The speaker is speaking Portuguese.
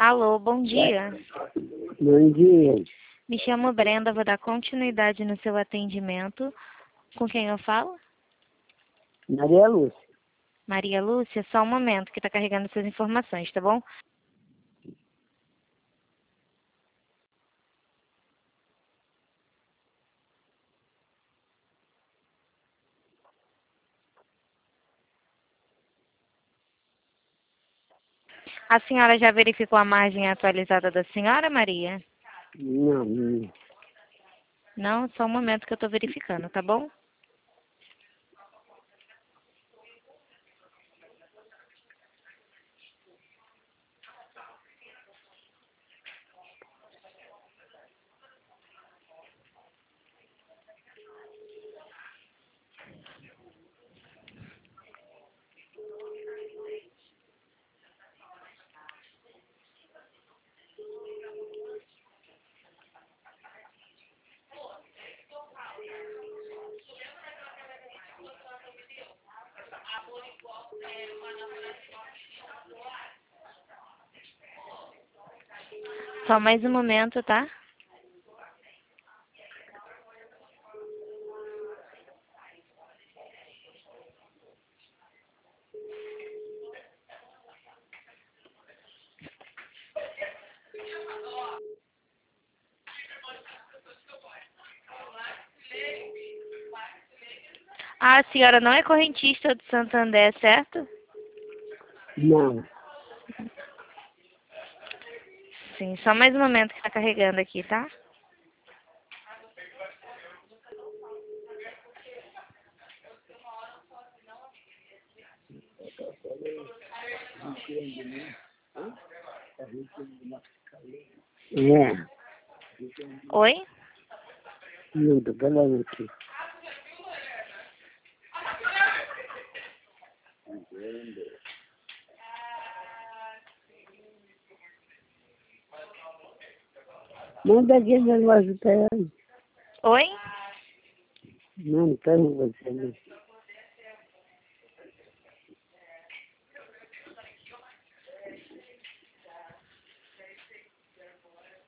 Alô, bom dia. Bom dia. Me chamo Brenda, vou dar continuidade no seu atendimento. Com quem eu falo? Maria Lúcia. Maria Lúcia, só um momento que está carregando suas informações, tá bom? A senhora já verificou a margem atualizada da senhora, Maria? Não. Não, só um momento que eu estou verificando, tá bom? Só mais um momento, tá? A senhora não é correntista do Santander, certo? Não. Sim, só mais um momento que está carregando aqui, tá? É. Oi? Não, tô falando aqui. Manda aquele negócio pra ela. Oi? Não, tá com você, né?